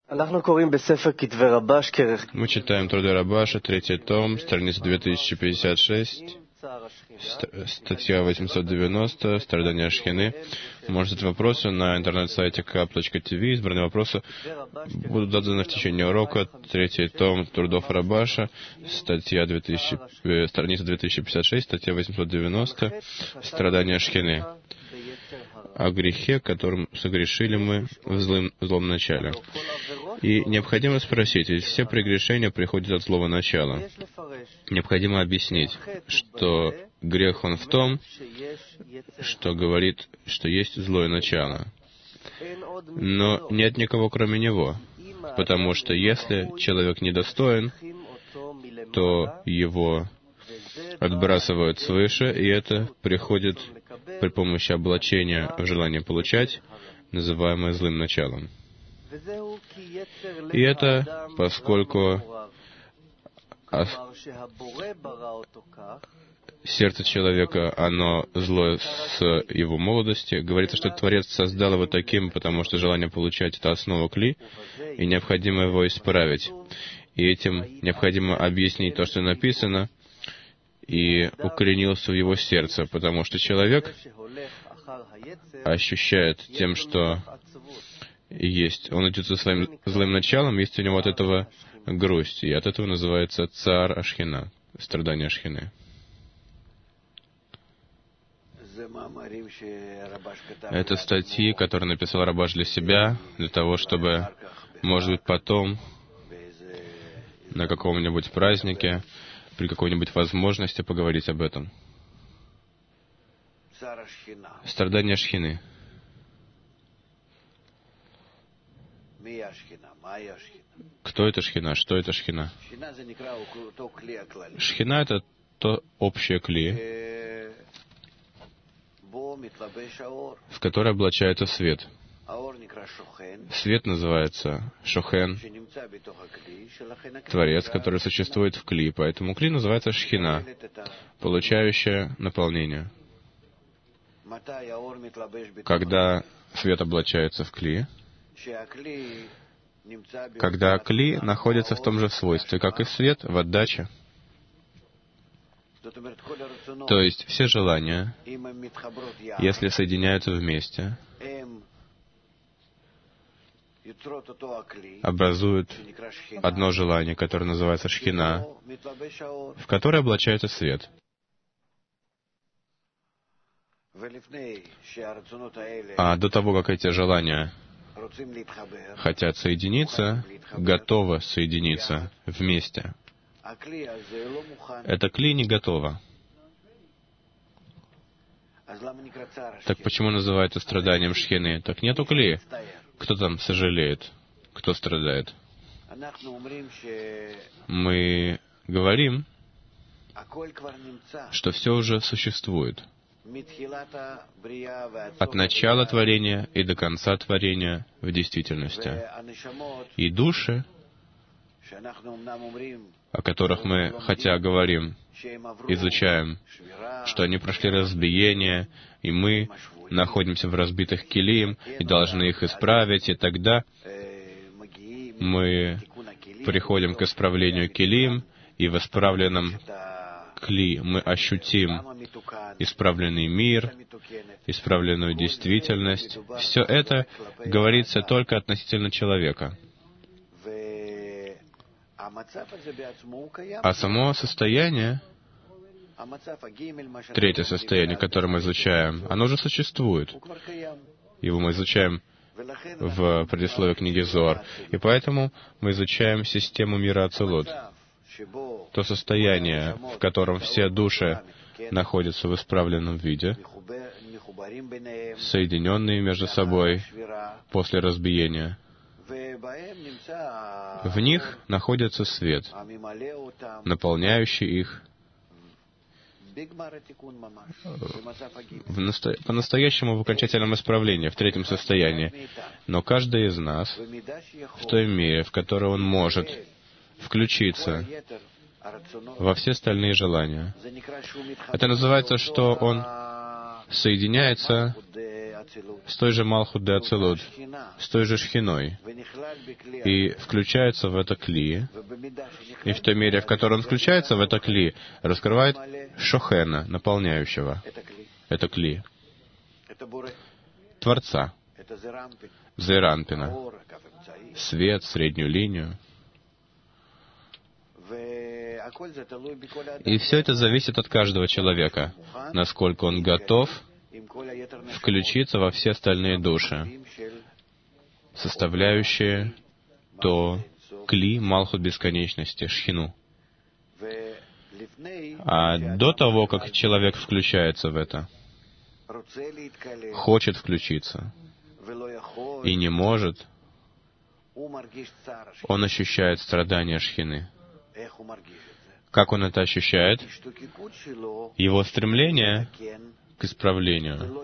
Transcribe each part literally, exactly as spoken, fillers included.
Мы читаем труды Рабаша, третий том, страница две тысячи пятьдесят шесть, статья восемьсот девяносто, страдания Шхины. Можете задать вопросы на интернет-сайте кап точка ти ви. Избранные вопросы будут заданы в течение урока. Третий том трудов Рабаша, статья две тысячи, э, страница две тысячи пятьдесят шесть, статья восемьсот девяносто, страдания Шхины. О грехе, которым согрешили мы в злым, злом начале. И необходимо спросить, ведь все прегрешения приходят от злого начала. Необходимо объяснить, что грех он в том, что говорит, что есть злое начало. Но нет никого кроме него, потому что если человек недостоин, то его отбрасывают свыше, и это приходит при помощи облачения в желание получать, называемое злым началом. И это поскольку сердце человека, оно злое с его молодости. Говорится, что Творец создал его таким, потому что желание получать — это основа кли, и необходимо его исправить. И этим необходимо объяснить то, что написано, и укоренился в его сердце, потому что человек ощущает тем, что есть, он идет за своим злым началом, есть у него от этого грусть, и от этого называется цар Ашхина, страдание Ашхины. Это статьи, которые написал Рабаш для себя, для того, чтобы, может быть, потом, на каком-нибудь празднике, при какой-нибудь возможности поговорить об этом. Страдание Шхины. Кто это Шхина? Что это Шхина? Шхина — это то общее кли, в которое облачается свет. Свет называется Шохен, Творец, который существует в кли, поэтому кли называется Шхина, получающая наполнение. Когда свет облачается в кли, когда кли находится в том же свойстве, как и свет, в отдаче. То есть все желания, если соединяются вместе, образуют одно желание, которое называется Шхина, в которое облачается свет. А до того, как эти желания хотят соединиться, готовы соединиться вместе, это кли не готово. Так почему называется страданием Шхины? Так нету кли. Кто там сожалеет? Кто страдает? Мы говорим, что все уже существует. От начала творения и до конца творения в действительности. И души, о которых мы, хотя говорим, изучаем, что они прошли разбиение, и мы находимся в разбитых килиим и должны их исправить, и тогда мы приходим к исправлению килиим, и в исправленном кли мы ощутим исправленный мир, исправленную действительность. Все это говорится только относительно человека. А само состояние, третье состояние, которое мы изучаем, оно уже существует. Его мы изучаем в предисловии книги Зоар. И поэтому мы изучаем систему мира Ацилут. То состояние, в котором все души находятся в исправленном виде, соединенные между собой после разбиения. В них находится свет, наполняющий их в насто... по-настоящему в окончательном исправлении, в третьем состоянии. Но каждый из нас, в той мере, в которой он может включиться во все остальные желания, это называется, что он соединяется с той же Малхут де Ацилут, с той же Шхиной, и включается в это кли, и в той мере, в которой он включается в это кли, раскрывает Шохена, наполняющего это кли, Творца, Зейранпина, свет, среднюю линию. И все это зависит от каждого человека, насколько он готов включиться во все остальные души, составляющие то кли Малхут бесконечности, Шхину. А до того, как человек включается в это, хочет включиться и не может, он ощущает страдания Шхины. Как он это ощущает? Его стремление к исправлению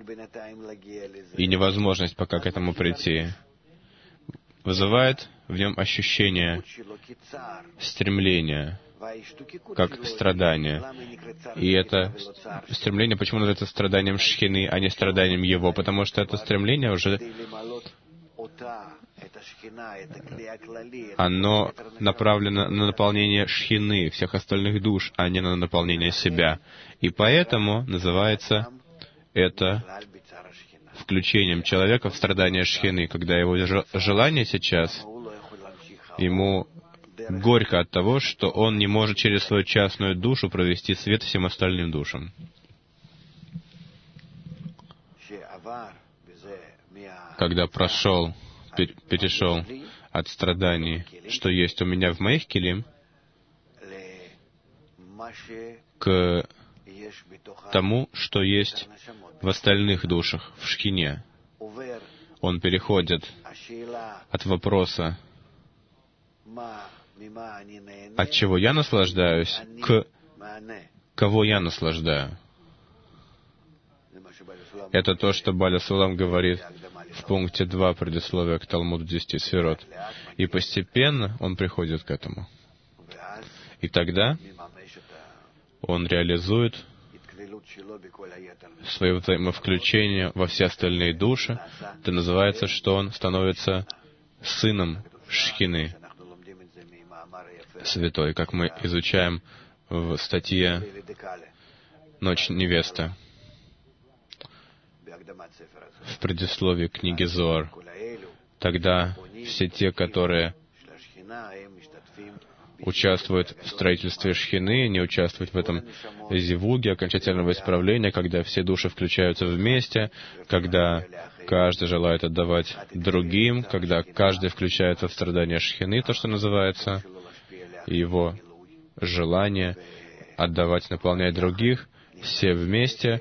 и невозможность пока к этому прийти вызывает в нем ощущение стремления, как страдание. И это стремление, почему называется страданием Шхины, а не страданием его? Потому что это стремление уже, оно направлено на наполнение Шхины, всех остальных душ, а не на наполнение себя. И поэтому называется это включением человека в страдания Шхины, когда его желание сейчас, ему горько от того, что он не может через свою частную душу провести свет всем остальным душам. Когда прошел, перешел от страданий, что есть у меня в моих килим, к тому, что есть в остальных душах, в Шхине. Он переходит от вопроса, от чего я наслаждаюсь, к кого я наслаждаю. Это то, что Баля Сулам говорит в пункте два предисловия к Талмуду десяти сферот. И постепенно он приходит к этому. И тогда он реализует свое взаимовключение во все остальные души. Это называется, что он становится сыном Шхины святой, как мы изучаем в статье «Ночь невесты», в предисловии книги Зоар. Тогда все те, которые участвуют в строительстве Шхины, не участвуют в этом зивуге окончательного исправления, когда все души включаются вместе, когда каждый желает отдавать другим, когда каждый включается в страдания Шхины, то, что называется, его желание отдавать, наполнять других, все вместе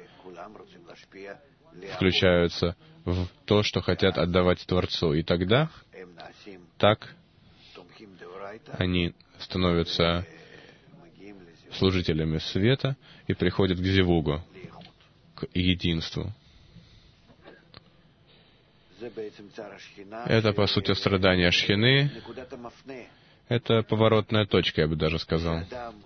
включаются в то, что хотят отдавать Творцу. И тогда так они становятся служителями света и приходят к зивугу, к единству. Это, по сути, страдание Шхины. Это поворотная точка, я бы даже сказал.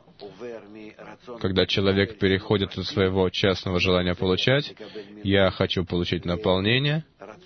Когда человек переходит от своего частного желания получать, я хочу получить наполнение,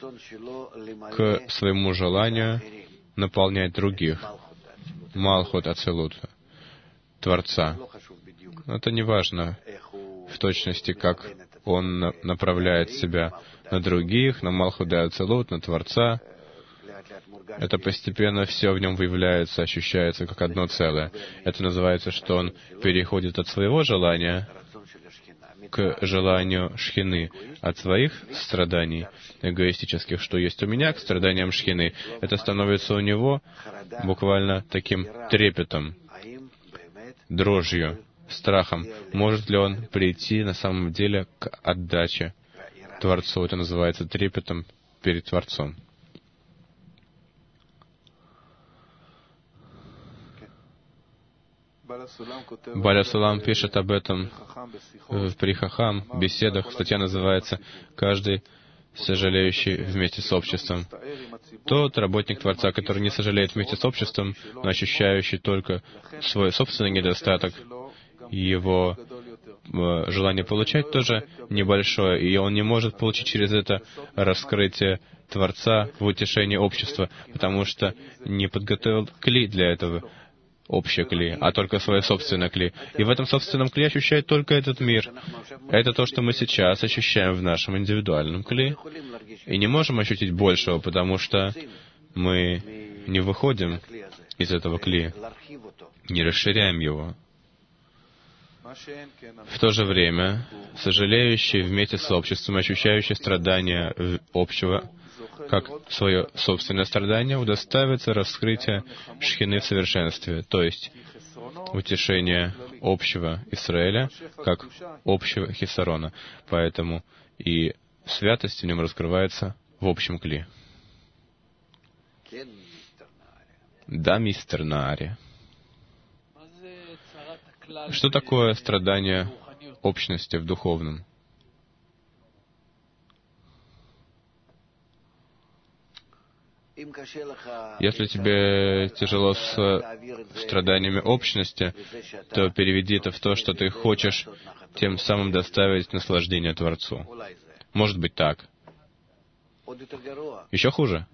к своему желанию наполнять других. Малхут Ацилут, Творца. Это не важно в точности, как он направляет себя на других, на Малхут де Ацилут, на Творца. Это постепенно все в нем выявляется, ощущается как одно целое. Это называется, что он переходит от своего желания к желанию Шхины, от своих страданий эгоистических, что есть у меня, к страданиям Шхины. Это становится у него буквально таким трепетом, дрожью, страхом. Может ли он прийти на самом деле к отдаче Творцу? Это называется трепетом перед Творцом. Баля Сулам пишет об этом в Прихахам, беседах. Статья называется «Каждый сожалеющий вместе с обществом». Тот работник Творца, который не сожалеет вместе с обществом, но ощущающий только свой собственный недостаток, его желание получать тоже небольшое, и он не может получить через это раскрытие Творца в утешении общества, потому что не подготовил кли для этого, общее кли, а только свое собственное кли. И в этом собственном кли ощущает только этот мир. Это то, что мы сейчас ощущаем в нашем индивидуальном кли. И не можем ощутить большего, потому что мы не выходим из этого кли, не расширяем его. В то же время, сожалеющий вместе с обществом, ощущающий страдания общего, как свое собственное страдание, удостаивается раскрытия Шхины в совершенстве, то есть утешение общего Исраэля, как общего Хисарона. Поэтому и святость в нем раскрывается в общем кли. Да, мистер Наари. Что такое страдание общности в духовном? Если тебе тяжело с страданиями общности, то переведи это в то, что ты хочешь тем самым доставить наслаждение Творцу. Может быть так. Еще хуже.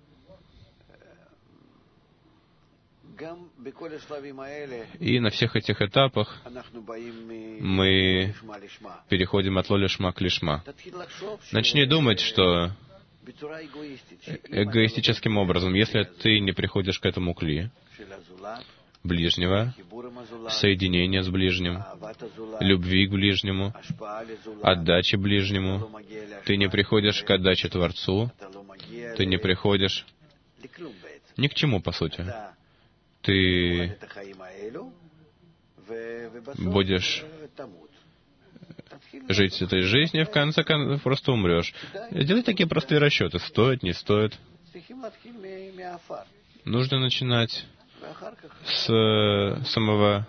И на всех этих этапах мы переходим от ло-лишма к лишма. Начни думать, что эгоистическим образом, если ты не приходишь к этому кли ближнего, соединения с ближним, любви к ближнему, отдачи ближнему, ты не приходишь к отдаче Творцу, ты не приходишь ни к чему, по сути. Ты будешь жить этой жизнью, и в конце концов просто умрешь. Делай такие простые расчеты. Стоит, не стоит. Нужно начинать с самого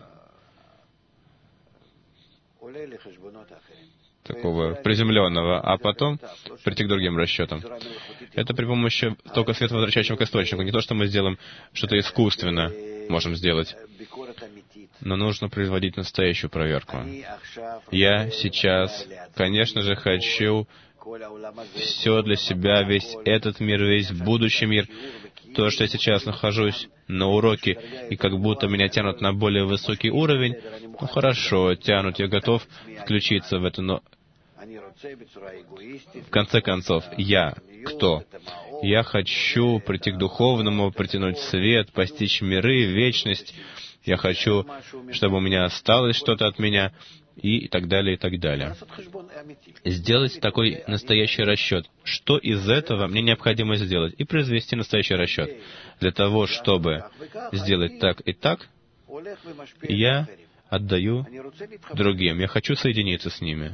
такого приземленного, а потом прийти к другим расчетам. Это при помощи только света, возвращающего к источнику. Не то, что мы сделаем что-то искусственно, можем сделать. Но нужно производить настоящую проверку. Я сейчас, конечно же, хочу все для себя, весь этот мир, весь будущий мир. То, что я сейчас нахожусь на уроке, и как будто меня тянут на более высокий уровень, ну хорошо, тянут, я готов включиться в это, но в конце концов, я кто? Я хочу прийти к духовному, притянуть свет, постичь миры, вечность. Я хочу, чтобы у меня осталось что-то от меня, и так далее, и так далее. Сделать такой настоящий расчет. Что из этого мне необходимо сделать? И произвести настоящий расчет. Для того, чтобы сделать так и так, я отдаю другим. Я хочу соединиться с ними.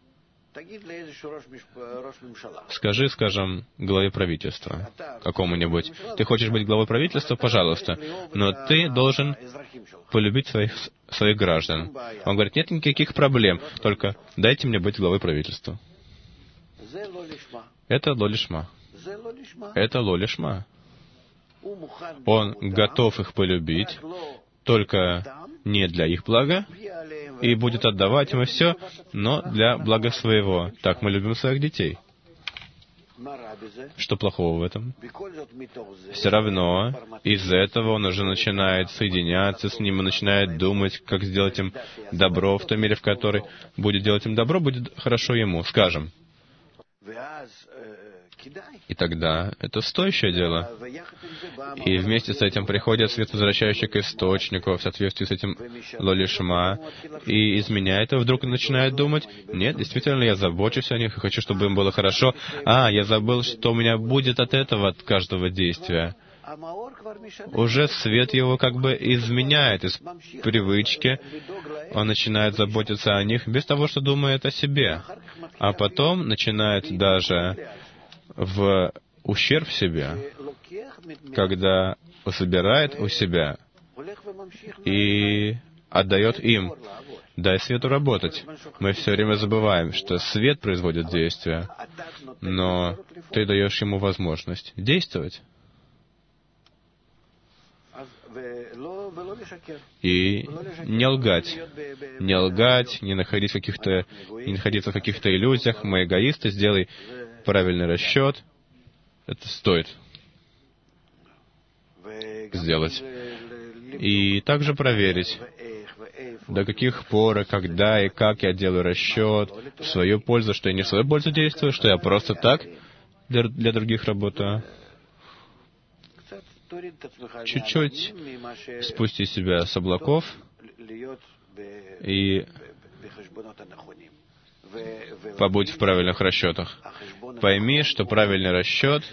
Скажи, скажем, главе правительства какому-нибудь. Ты хочешь быть главой правительства? Пожалуйста. Но ты должен полюбить своих, своих граждан. Он говорит, нет никаких проблем, только дайте мне быть главой правительства. Это ло-лишма. Это ло-лишма. Он готов их полюбить, только не для их блага, и будет отдавать им все, но для блага своего. Так мы любим своих детей. Что плохого в этом? Все равно из-за этого он уже начинает соединяться с ним и начинает думать, как сделать им добро в том мире, в который будет делать им добро, будет хорошо ему, скажем. И тогда это стоящее дело. И вместе с этим приходит свет, возвращающий к источнику, в соответствии с этим ло-лишма, и изменяет его, вдруг начинает думать, нет, действительно, я забочусь о них, и хочу, чтобы им было хорошо. А, я забыл, что у меня будет от этого, от каждого действия. Уже свет его как бы изменяет из привычки. Он начинает заботиться о них без того, что думает о себе. А потом начинает даже в ущерб себе, когда собирает у себя и отдает им. Дай свету работать. Мы все время забываем, что свет производит действие, но ты даешь ему возможность действовать. И не лгать. Не лгать, не находиться в каких-то, не находиться в каких-то иллюзиях. Мы эгоисты, сделай правильный расчет. Это стоит сделать. И также проверить, до каких пор, и когда и как я делаю расчет в свою пользу, что я не в свою пользу действую, что я просто так для, для других работаю. Чуть-чуть спусти себя с облаков и побудь в правильных расчетах. Пойми, что правильный расчет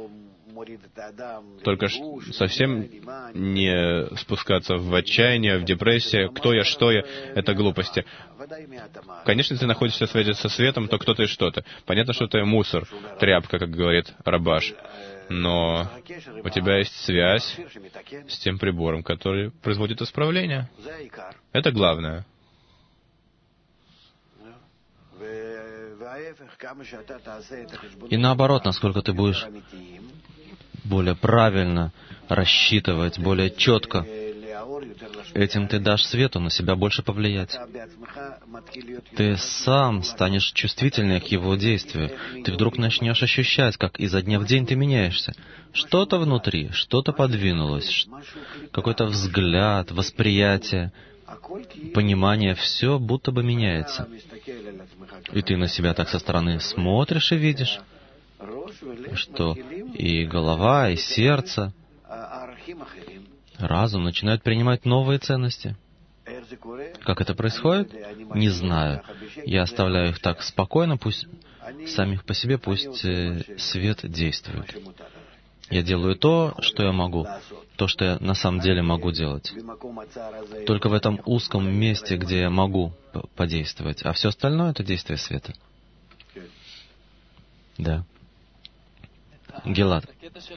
только совсем не спускаться в отчаяние, в депрессию. Кто я, что я, это глупости. Конечно, если ты находишься в связи со светом, то кто-то и что-то. Понятно, что это мусор, тряпка, как говорит Рабаш. Но у тебя есть связь с тем прибором, который производит исправление. Это главное. И наоборот, насколько ты будешь более правильно рассчитывать, более четко, этим ты дашь свету на себя больше повлиять. Ты сам станешь чувствительнее к его действию. Ты вдруг начнешь ощущать, как изо дня в день ты меняешься. Что-то внутри, что-то подвинулось, какой-то взгляд, восприятие, понимание, все будто бы меняется. И ты на себя так со стороны смотришь и видишь, что и голова, и сердце, разум начинают принимать новые ценности. Как это происходит? Не знаю. Я оставляю их так спокойно, пусть самих по себе, пусть свет действует. Я делаю то, что я могу, то, что я на самом деле могу делать. Только в этом узком месте, где я могу подействовать, а все остальное — это действие света. Да. Гилад.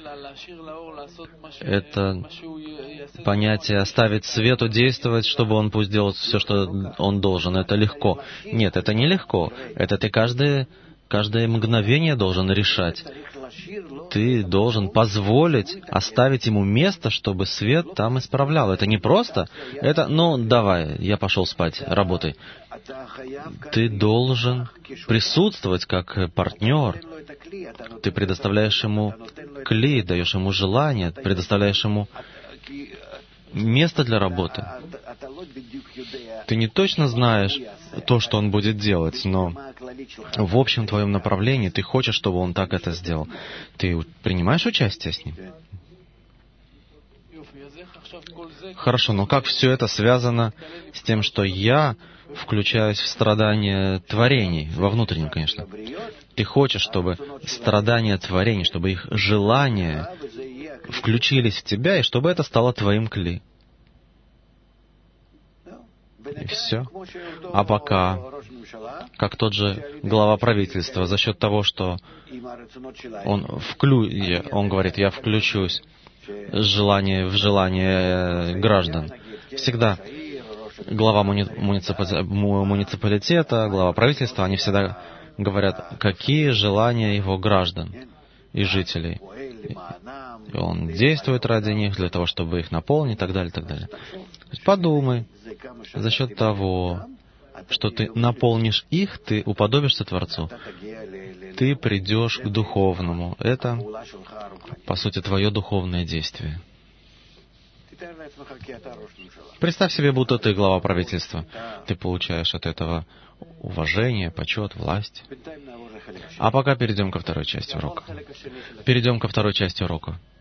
Это понятие оставить свету действовать, чтобы он пусть делает все, что он должен. Это легко. Нет, это не легко. Это ты каждое, каждое мгновение должен решать. Ты должен позволить оставить ему место, чтобы свет там исправлял. Это не просто. Это, ну, давай, я пошел спать, работай. Ты должен присутствовать как партнер. Ты предоставляешь ему кли, даешь ему желание, предоставляешь ему место для работы. Ты не точно знаешь то, что он будет делать, но в общем твоем направлении ты хочешь, чтобы он так это сделал. Ты принимаешь участие с ним? Хорошо, но как все это связано с тем, что я включаюсь в страдания творений, во внутреннем, конечно. Ты хочешь, чтобы страдания творений, чтобы их желания включились в тебя, и чтобы это стало твоим кли. И все. А пока, как тот же глава правительства, за счет того, что он, вклю... он говорит, я включусь в желание, в желание граждан. Всегда глава муни... муниципалитета, глава правительства, они всегда говорят, какие желания его граждан и жителей. И он действует ради них, для того, чтобы их наполнить, и так далее, и так далее. Подумай, за счет того, что ты наполнишь их, ты уподобишься Творцу. Ты придешь к духовному. Это, по сути, твое духовное действие. Представь себе, будто ты глава правительства. Ты получаешь от этого уважение, почет, власть. А пока перейдем ко второй части урока. Перейдем ко второй части урока.